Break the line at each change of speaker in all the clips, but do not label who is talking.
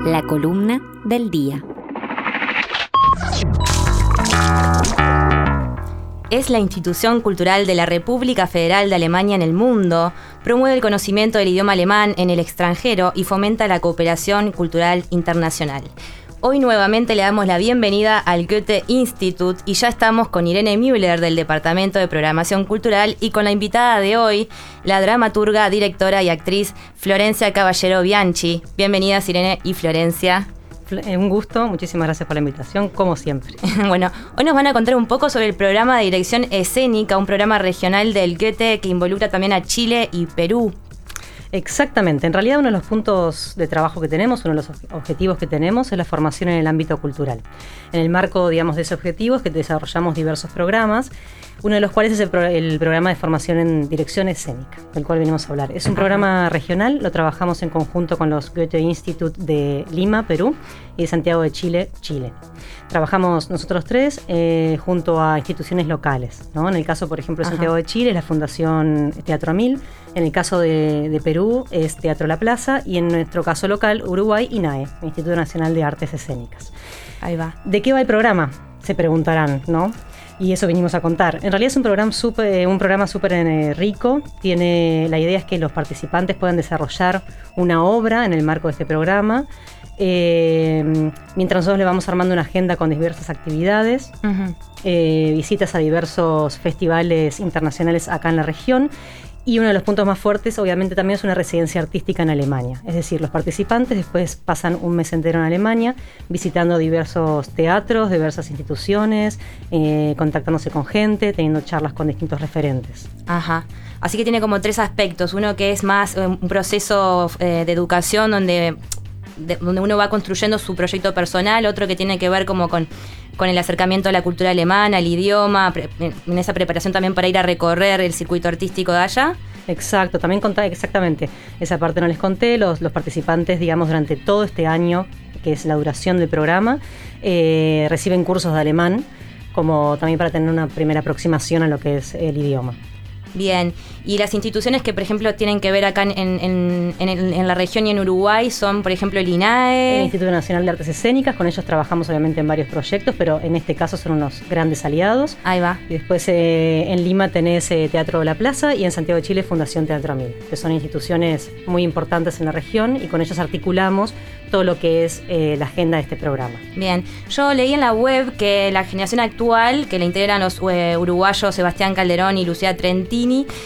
La columna del día. Es la institución cultural de la República Federal de Alemania en el mundo, promueve el conocimiento del idioma alemán en el extranjero y fomenta la cooperación cultural internacional. Hoy nuevamente le damos la bienvenida al Goethe Institut y ya estamos con Irene Müller del Departamento de Programación Cultural y con la invitada de hoy, la dramaturga, directora y actriz Florencia Caballero Bianchi. Bienvenidas Irene y Florencia.
Un gusto, muchísimas gracias por la invitación, como siempre.
Bueno, hoy nos van a contar un poco sobre el programa de dirección escénica, un programa regional del Goethe que involucra también a Chile y Perú.
Exactamente, en realidad uno de los puntos de trabajo que tenemos, uno de los objetivos que tenemos es la formación en el ámbito cultural. En el marco, digamos, de ese objetivo es que desarrollamos diversos programas, uno de los cuales es el programa de formación en dirección escénica, del cual venimos a hablar. Es un programa regional, lo trabajamos en conjunto con los Goethe Institut de Lima, Perú, y de Santiago de Chile, Chile. Trabajamos nosotros tres junto a instituciones locales, ¿no? En el caso, por ejemplo, de Santiago de Chile es la Fundación Teatro Amil, en el caso de Perú es Teatro La Plaza y en nuestro caso local, Uruguay, INAE, Instituto Nacional de Artes Escénicas.
Ahí va.
¿De qué va el programa? Se preguntarán, ¿no? Y eso venimos a contar. En realidad es un programa súper rico. La idea es que los participantes puedan desarrollar una obra en el marco de este programa. Mientras nosotros le vamos armando una agenda con diversas actividades, visitas a diversos festivales internacionales acá en la región. Y uno de los puntos más fuertes, obviamente, también es una residencia artística en Alemania. Es decir, los participantes después pasan un mes entero en Alemania, visitando diversos teatros, diversas instituciones, contactándose con gente, teniendo charlas con distintos referentes.
Ajá. Así que tiene como tres aspectos. Uno que es más un proceso de educación donde uno va construyendo su proyecto personal, otro que tiene que ver como con el acercamiento a la cultura alemana, al idioma, en esa preparación también para ir a recorrer el circuito artístico de allá.
Exacto, también conté exactamente, esa parte no les conté, los participantes, digamos, durante todo este año, que es la duración del programa, reciben cursos de alemán, como también para tener una primera aproximación a lo que es el idioma.
Bien, y las instituciones que, por ejemplo, tienen que ver acá en la región y en Uruguay son, por ejemplo, el INAE.
El Instituto Nacional de Artes Escénicas, con ellos trabajamos obviamente en varios proyectos, pero en este caso son unos grandes aliados.
Ahí va.
Y después en Lima tenés Teatro La Plaza y en Santiago de Chile Fundación Teatro Amil, que son instituciones muy importantes en la región y con ellos articulamos todo lo que es la agenda de este programa.
Bien, yo leí en la web que la generación actual, que la integran los uruguayos Sebastián Calderón y Lucía Trentini,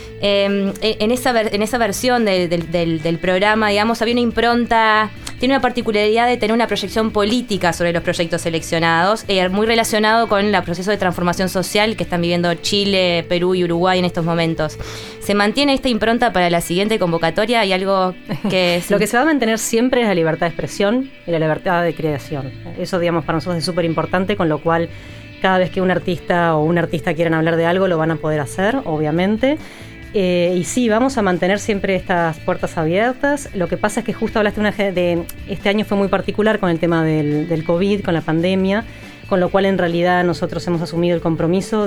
en esa versión del programa, digamos, había una impronta, tiene una particularidad de tener una proyección política sobre los proyectos seleccionados, muy relacionado con el proceso de transformación social que están viviendo Chile, Perú y Uruguay en estos momentos. ¿Se mantiene esta impronta para la siguiente convocatoria? ¿Hay algo que
Lo que se va a mantener siempre es la libertad de expresión y la libertad de creación. Eso, digamos, para nosotros es súper importante, con lo cual cada vez que un artista o una artista quieran hablar de algo, lo van a poder hacer, obviamente. Y sí, vamos a mantener siempre estas puertas abiertas. Lo que pasa es que justo hablaste de este año fue muy particular con el tema del COVID, con la pandemia, con lo cual en realidad nosotros hemos asumido el compromiso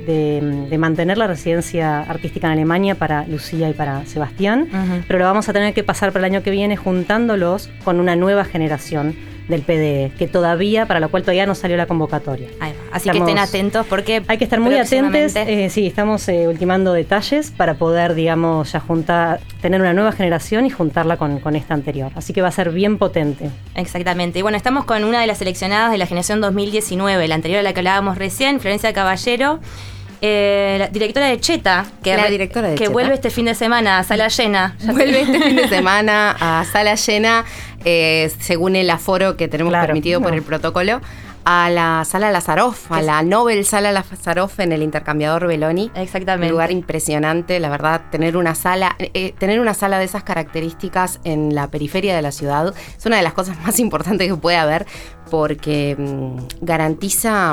de mantener la residencia artística en Alemania para Lucía y para Sebastián, pero lo vamos a tener que pasar para el año que viene juntándolos con una nueva generación del PDE, para la cual todavía no salió la convocatoria.
Así que estén atentos porque
hay que estar muy atentos. Sí, estamos ultimando detalles para poder, digamos, ya tener una nueva generación y juntarla con esta anterior. Así que va a ser bien potente.
Exactamente. Y bueno, estamos con una de las seleccionadas de la generación 2019, la anterior a la que hablábamos recién, Florencia Caballero. La directora de Cheta, que vuelve este fin de semana a sala llena.
Vuelve este fin de semana a sala llena, según el aforo que tenemos permitido por el protocolo, a la Sala Lazaroff, a la Nobel Sala Lazaroff en el Intercambiador Belloni.
Exactamente.
Un lugar impresionante, la verdad, tener una sala de esas características en la periferia de la ciudad es una de las cosas más importantes que puede haber, porque garantiza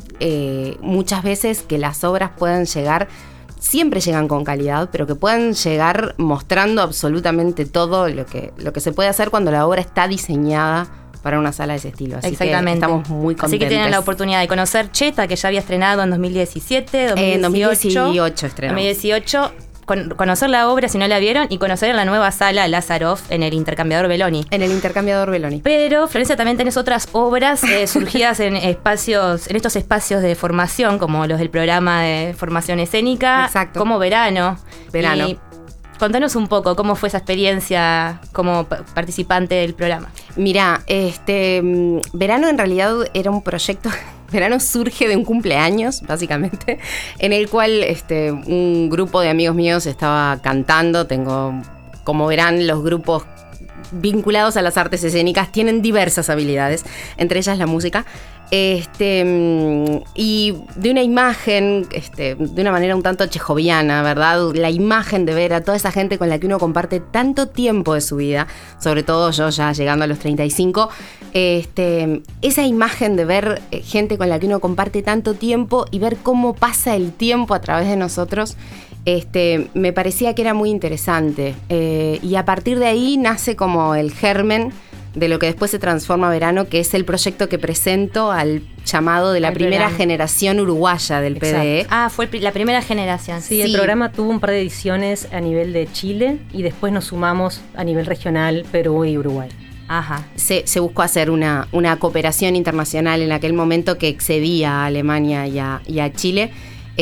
muchas veces que las obras puedan llegar, siempre llegan con calidad, pero que puedan llegar mostrando absolutamente todo lo que se puede hacer cuando la obra está diseñada para una sala de ese estilo. Así que estamos muy contentos.
Así que tienen la oportunidad de conocer Cheta, que ya había estrenado en 2017, 2018.
En 2018 estrenamos.
2018, conocer la obra si no la vieron y conocer la nueva sala Lazaroff en el Intercambiador Belloni.
En el Intercambiador Belloni.
Pero, Florencia, también tenés otras obras surgidas en estos espacios de formación, como los del programa de formación escénica,
Exacto.
como Verano.
Verano.
Y contanos un poco cómo fue esa experiencia como participante del programa.
Mirá, Verano en realidad era un proyecto. Verano surge de un cumpleaños, básicamente, en el cual un grupo de amigos míos estaba cantando. Como verán, los grupos vinculados a las artes escénicas tienen diversas habilidades, entre ellas la música. Y de una imagen, de una manera un tanto chejoviana, ¿verdad? La imagen de ver a toda esa gente con la que uno comparte tanto tiempo de su vida, sobre todo yo ya llegando a los 35, esa imagen de ver gente con la que uno comparte tanto tiempo y ver cómo pasa el tiempo a través de nosotros, me parecía que era muy interesante. Y a partir de ahí nace como el germen de lo que después se transforma Verano, que es el proyecto que presento al llamado de la primera generación uruguaya del PDE.
Ah, fue la primera generación.
Sí, el programa tuvo un par de ediciones a nivel de Chile y después nos sumamos a nivel regional Perú y Uruguay.
Ajá.
Se buscó hacer una cooperación internacional en aquel momento que excedía a Alemania y a Chile.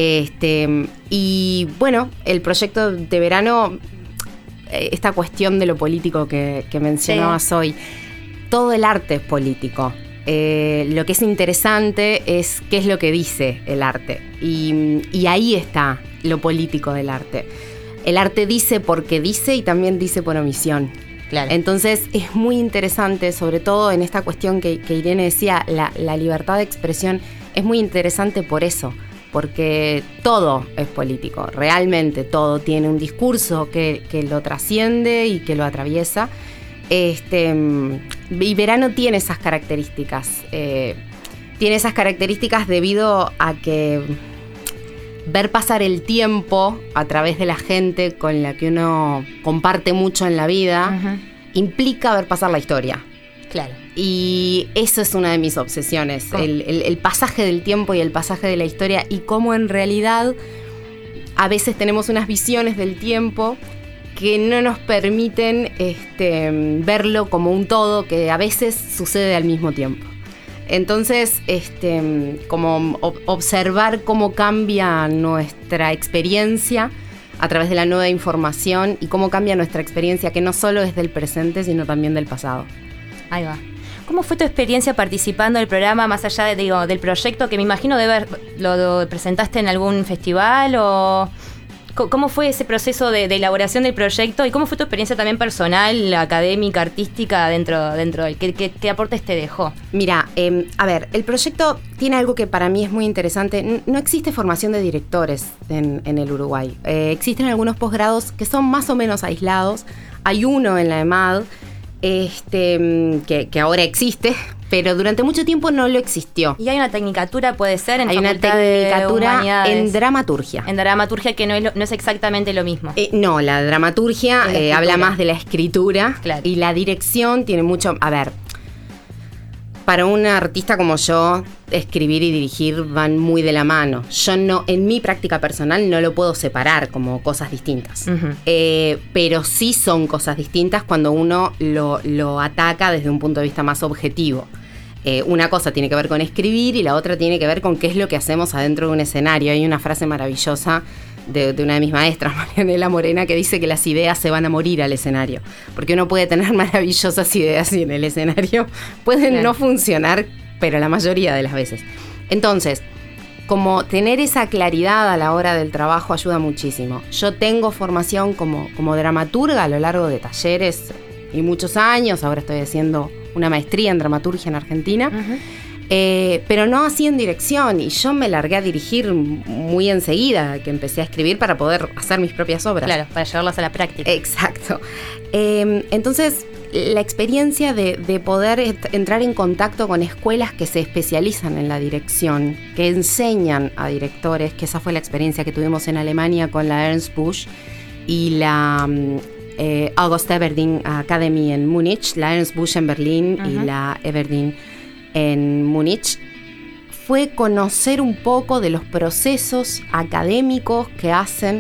Y bueno, el proyecto de Verano, esta cuestión de lo político que mencionabas hoy, todo el arte es político. Lo que es interesante es qué es lo que dice el arte. Y ahí está lo político del arte. El arte dice porque dice y también dice por omisión.
Claro.
Entonces es muy interesante, sobre todo en esta cuestión que Irene decía, la libertad de expresión es muy interesante por eso. Porque todo es político, realmente todo tiene un discurso que lo trasciende y que lo atraviesa. Y Verano tiene esas características. Tiene esas características debido a que ver pasar el tiempo a través de la gente con la que uno comparte mucho en la vida, implica ver pasar la historia.
Claro.
Y eso es una de mis obsesiones, el pasaje del tiempo y el pasaje de la historia, y cómo en realidad a veces tenemos unas visiones del tiempo que no nos permiten verlo como un todo, que a veces sucede al mismo tiempo. Entonces, como observar cómo cambia nuestra experiencia a través de la nueva información y cómo cambia nuestra experiencia, que no solo es del presente, sino también del pasado.
Ahí va. ¿Cómo fue tu experiencia participando del programa, más allá del proyecto, que me imagino lo presentaste en algún festival? O ¿cómo fue ese proceso de elaboración del proyecto? ¿Y cómo fue tu experiencia también personal, académica, artística dentro del qué aportes te dejó?
Mira, a ver, el proyecto tiene algo que para mí es muy interesante. No existe formación de directores en el Uruguay. Existen algunos posgrados que son más o menos aislados. Hay uno en la EMAD, que ahora existe, pero durante mucho tiempo no lo existió.
¿Y hay una tecnicatura, puede ser, en
hay
Facultad
una tecnicatura
de Humanidades?
En dramaturgia.
En dramaturgia, que no es exactamente lo mismo.
No, la dramaturgia habla más de la escritura,
claro.
Y la dirección tiene mucho... A ver, para un artista como yo, escribir y dirigir van muy de la mano. Yo no, en mi práctica personal no lo puedo separar como cosas distintas. Pero sí son cosas distintas cuando uno lo ataca desde un punto de vista más objetivo. Una cosa tiene que ver con escribir y la otra tiene que ver con qué es lo que hacemos adentro de un escenario. Hay una frase maravillosa de una de mis maestras, Marianela Morena, que dice que las ideas se van a morir al escenario. Porque uno puede tener maravillosas ideas y en el escenario pueden no funcionar, pero la mayoría de las veces. Entonces, como tener esa claridad a la hora del trabajo ayuda muchísimo. Yo tengo formación como dramaturga a lo largo de talleres y muchos años. Ahora estoy haciendo una maestría en dramaturgia en Argentina. Pero no así en dirección, y yo me largué a dirigir muy enseguida que empecé a escribir para poder hacer mis propias obras.
Claro, para llevarlas a la práctica.
Exacto. Entonces, la experiencia de poder entrar en contacto con escuelas que se especializan en la dirección, que enseñan a directores, que esa fue la experiencia que tuvimos en Alemania con la Ernst Busch y la August Everdeen Academy en Múnich, la Ernst Busch en Berlín y la Everdeen en Múnich, fue conocer un poco de los procesos académicos que hacen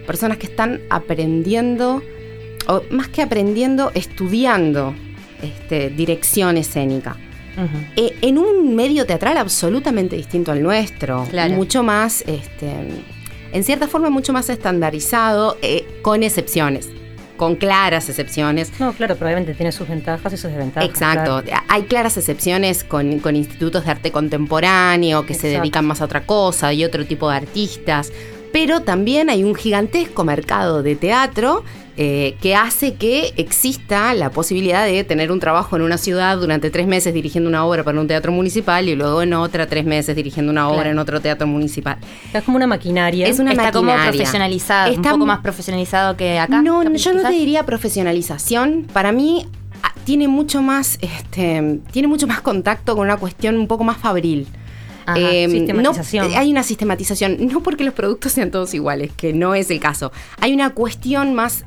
personas que están aprendiendo, o más que aprendiendo, estudiando dirección escénica. Uh-huh. En un medio teatral absolutamente distinto al nuestro, claro. Mucho más, en cierta forma, mucho más estandarizado, con excepciones. Con claras excepciones.
No, claro, probablemente tiene sus ventajas y sus desventajas.
Exacto. Claro. Hay claras excepciones con institutos de arte contemporáneo que se dedican más a otra cosa y otro tipo de artistas. Pero también hay un gigantesco mercado de teatro que hace que exista la posibilidad de tener un trabajo en una ciudad durante 3 meses dirigiendo una obra para un teatro municipal y luego en otra 3 meses dirigiendo una obra en otro teatro municipal.
Es como una maquinaria.
Es una maquinaria.
Como profesionalizado, un poco más profesionalizado que acá.
No, yo no te diría profesionalización. Para mí tiene mucho más contacto con una cuestión un poco más fabril.
Ajá, sistematización.
Hay una sistematización, no porque los productos sean todos iguales, que no es el caso. Hay una cuestión más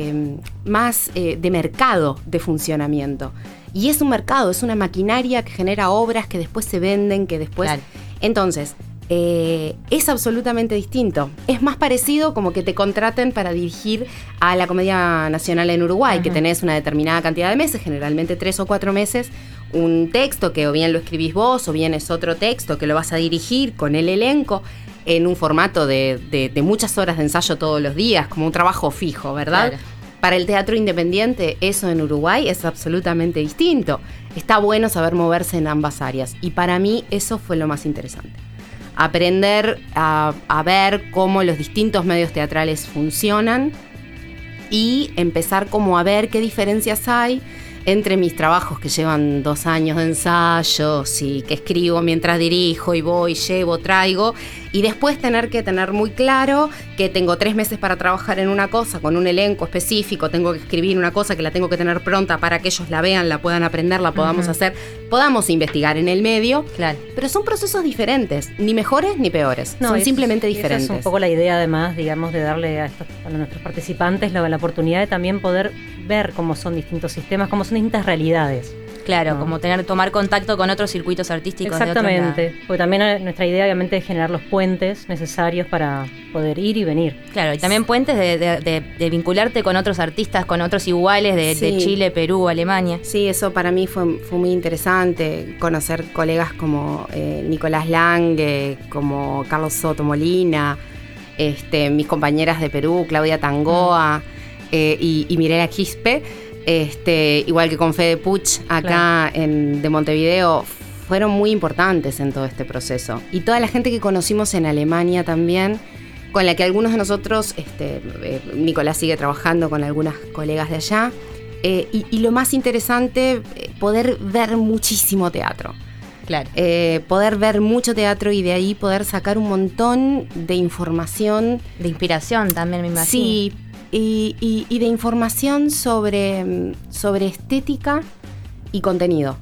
de mercado, de funcionamiento. Y es un mercado, es una maquinaria que genera obras que después se venden, que después... Claro. Entonces, es absolutamente distinto. Es más parecido como que te contraten para dirigir a la Comedia Nacional en Uruguay, uh-huh. Que tenés una determinada cantidad de meses, generalmente 3 o 4 meses, un texto que o bien lo escribís vos o bien es otro texto que lo vas a dirigir con el elenco en un formato de muchas horas de ensayo todos los días, como un trabajo fijo, ¿verdad? Claro. Para el teatro independiente, eso en Uruguay es absolutamente distinto. Está bueno saber moverse en ambas áreas y para mí eso fue lo más interesante. Aprender a ver cómo los distintos medios teatrales funcionan y empezar como a ver qué diferencias hay entre mis trabajos que llevan 2 años de ensayos y que escribo mientras dirijo y voy, llevo, traigo, y después tener que tener muy claro que tengo 3 meses para trabajar en una cosa con un elenco específico, tengo que escribir una cosa que la tengo que tener pronta para que ellos la vean, la puedan aprender, la podamos uh-huh. hacer, podamos investigar en el medio, claro. Pero son procesos diferentes, ni mejores ni peores, son simplemente diferentes.
Esa es un poco la idea además, digamos, de darle a nuestros participantes la oportunidad de también poder ver cómo son distintos sistemas, cómo son distintas realidades.
Claro, ¿no? Como tomar contacto con otros circuitos artísticos.
Exactamente, porque también nuestra idea obviamente es generar los puentes necesarios para poder ir y venir.
Claro, y también puentes de vincularte con otros artistas, con otros iguales de Chile, Perú, Alemania.
Sí, eso para mí fue muy interesante, conocer colegas como Nicolás Lange, como Carlos Soto Molina, mis compañeras de Perú, Claudia Tangoa y Mirela Quispe. Igual que con Fede Puch acá de Montevideo, fueron muy importantes en todo este proceso. Y toda la gente que conocimos en Alemania también, con la que algunos de nosotros, Nicolás sigue trabajando con algunas colegas de allá, y lo más interesante, poder ver muchísimo teatro.
Claro.
Poder ver mucho teatro y de ahí poder sacar un montón de información.
De inspiración también, me imagino.
Sí. Y de información sobre estética y contenido.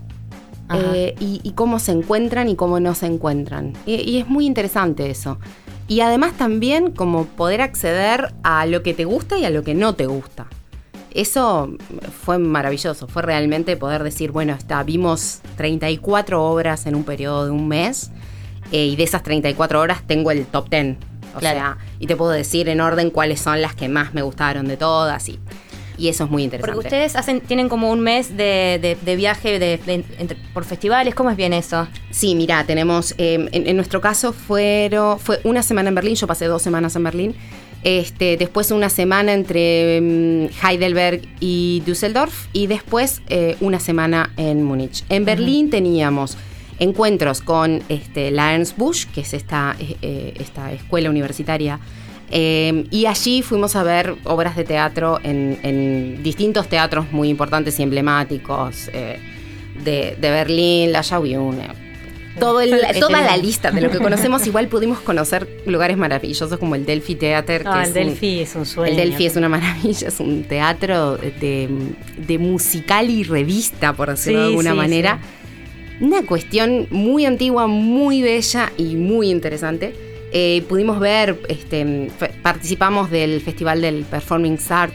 Y cómo se encuentran y cómo no se encuentran. Y es muy interesante eso. Y además también como poder acceder a lo que te gusta y a lo que no te gusta. Eso fue maravilloso. Fue realmente poder decir, bueno, vimos 34 obras en un periodo de un mes. Y de esas 34 horas tengo el top 10. O sea, y te puedo decir en orden cuáles son las que más me gustaron de todas y eso es muy interesante.
Porque ustedes tienen como un mes de viaje por festivales, ¿cómo es bien eso?
Sí, mira, tenemos, en nuestro caso fue una semana en Berlín, yo pasé 2 semanas en Berlín, después una semana entre Heidelberg y Düsseldorf y después una semana en Múnich. En Berlín teníamos encuentros con la Ernst Busch, que es esta escuela universitaria, y allí fuimos a ver obras de teatro en distintos teatros muy importantes y emblemáticos de Berlín, la Schaubühne, toda la lista de lo que conocemos. Igual pudimos conocer lugares maravillosos como el Delphi Theater.
El Delphi es un sueño.
El Delphi es una maravilla, es un teatro de musical y revista, por decirlo de alguna manera. Sí. Una cuestión muy antigua, muy bella y muy interesante. Pudimos ver, participamos del Festival del Performing Arts,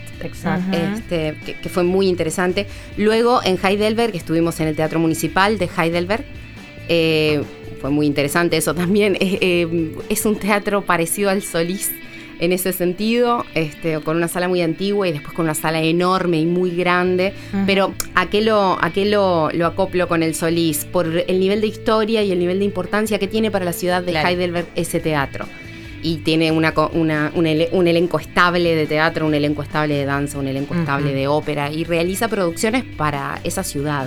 que fue muy interesante. Luego en Heidelberg estuvimos en el Teatro Municipal de Heidelberg. Fue muy interesante eso también. Es un teatro parecido al Solís en ese sentido, con una sala muy antigua y después con una sala enorme y muy grande. Pero ¿a qué lo acoplo con el Solís? Por el nivel de historia y el nivel de importancia que tiene para la ciudad de Heidelberg ese teatro. Y tiene un elenco estable de teatro, un elenco estable de danza, un elenco estable de ópera, y realiza producciones para esa ciudad.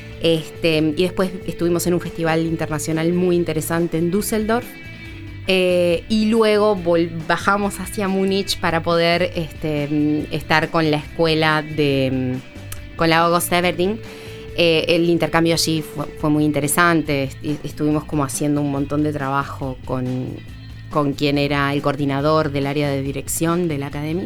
Y después estuvimos en un festival internacional muy interesante en Düsseldorf. Y luego bajamos hacia Múnich para poder estar con la escuela con la August Everding. El intercambio allí fue muy interesante. Estuvimos como haciendo un montón de trabajo con quien era el coordinador del área de dirección de la academia.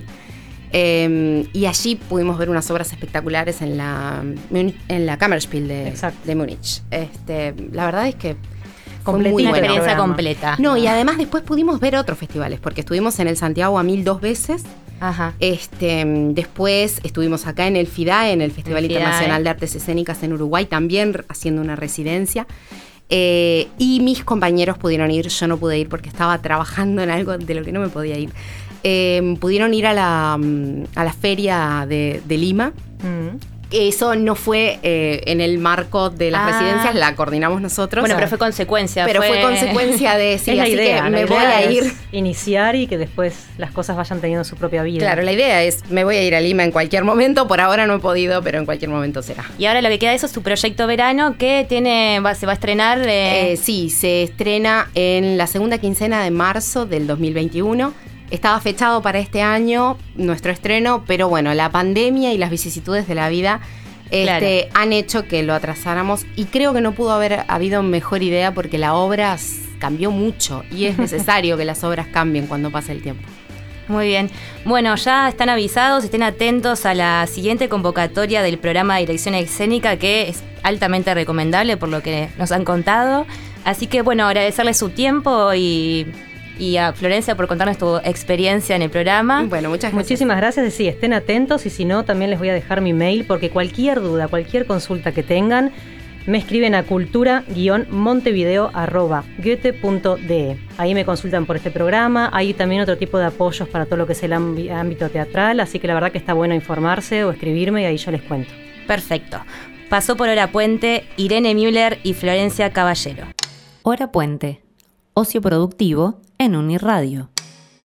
Y allí pudimos ver unas obras espectaculares en la Kammerspiel de Múnich. La verdad es que fue muy buena
experiencia completa.
No, y además después pudimos ver otros festivales, porque estuvimos en el Santiago a 1000 2 veces.
Ajá.
Después estuvimos acá en el FIDAE, en el Festival Internacional de Artes Escénicas en Uruguay, también haciendo una residencia. Y mis compañeros pudieron ir, yo no pude ir porque estaba trabajando en algo de lo que no me podía ir. Pudieron ir a la feria de Lima. Eso no fue en el marco de las residencias, la coordinamos nosotros.
Bueno, pero fue consecuencia.
Pero fue consecuencia de sí,
es la
así
idea,
que me voy a ir.
Iniciar y que después las cosas vayan teniendo su propia vida.
Claro, la idea es, me voy a ir a Lima en cualquier momento. Por ahora no he podido, pero en cualquier momento será.
Y ahora lo que queda de eso es tu proyecto verano, que se va a estrenar.
Sí, se estrena en la segunda quincena de marzo del 2021. Estaba fechado para este año nuestro estreno, pero bueno, la pandemia y las vicisitudes de la vida han hecho que lo atrasáramos, y creo que no pudo haber habido mejor idea porque la obra cambió mucho y es necesario que las obras cambien cuando pase el tiempo.
Muy bien. Bueno, ya están avisados, estén atentos a la siguiente convocatoria del programa de dirección escénica, que es altamente recomendable por lo que nos han contado. Así que bueno, agradecerles su tiempo y a Florencia por contarnos tu experiencia en el programa.
Bueno, muchas gracias.
Muchísimas gracias. Sí, estén atentos, y si no, también les voy a dejar mi mail, porque cualquier duda, cualquier consulta que tengan, me escriben a cultura-montevideo@goethe.de. Ahí me consultan por este programa. Hay también otro tipo de apoyos para todo lo que es el ámbito teatral, así que la verdad que está bueno informarse o escribirme y ahí yo les cuento.
Perfecto. Pasó por Hora Puente Irene Müller y Florencia Caballero.
Hora Puente. Ocio productivo en Unirradio.